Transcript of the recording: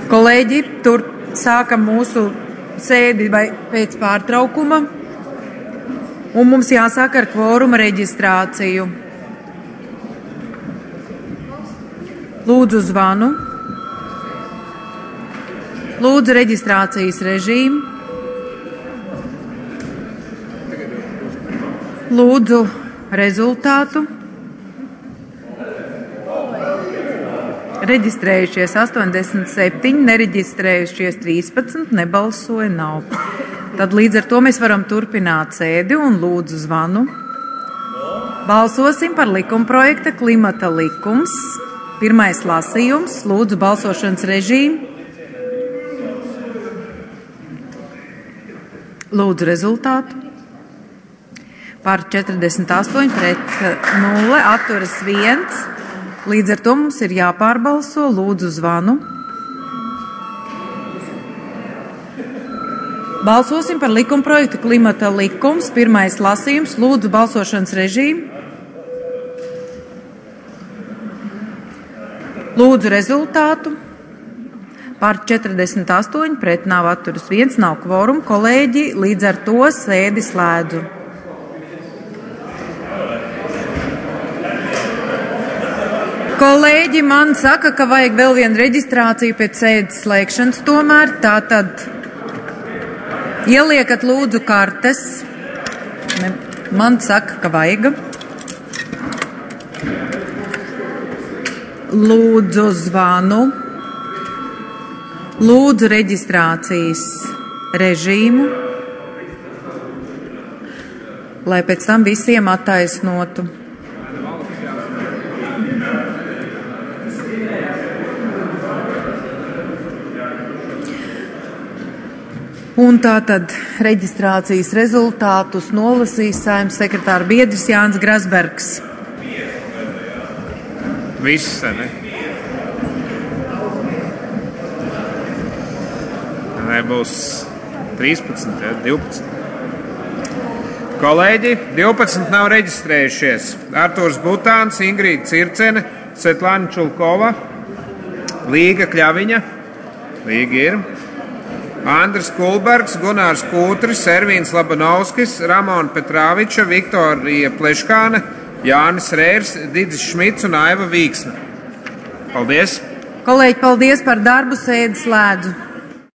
Kolēģi, tur sākam mūsu sēdi pēc pārtraukuma, un mums jāsāk ar kvoruma reģistrāciju. Lūdzu zvanu. Lūdzu reģistrācijas režīmu. Lūdzu rezultātu. Reģistrējušies 87, nereģistrējušies 13, nebalsoja nav. Tad līdz ar to mēs varam turpināt sēdi un lūdzu zvanu. Balsosim par likumprojekta Klimata likums. Pirmais lasījums. Lūdzu balsošanas režīmu. Lūdzu rezultātu. Par 48 pret 0, atturas 1. Līdz ar to mums ir jāpārbalso. Lūdzu zvanu. Balsosim par likumprojektu Klimata likums. Pirmais lasījums. Lūdzu balsošanas režīmu. Lūdzu rezultātu. Par 48 pret nav, atturas 1, nav kvorum. Kolēģi, līdz ar to sēdi slēdzu. Kolēģi man saka, ka vajag vēl vienu reģistrāciju pēc sēdes slēgšanas tomēr. Tātad ieliekat lūdzu kartes. Man saka, ka vajag. Lūdzu zvanu. Lūdzu reģistrācijas režīmu. Lai pēc tam visiem attaisnotu. Un tātad reģistrācijas rezultātus nolasīs Saeimas sekretāra biedrs Jānis Grasbergs. Viss, ne? Nebūs 13, 12. Kolēģi, 12 nav reģistrējušies. Artūrs Butāns, Ingrīda Circene, Svetlāna Čulkova, Līga Kļaviņa, Līga ir, Andris Kulbergs, Gunārs Kūtris, Ervīns Labanovskis, Ramona Petrāviča, Viktorija Pleškāne, Jānis Rērs, Didis Šmits un Aiva Vīksna. Paldies! Kolēģi, paldies par darbu, sēdi slēdzu.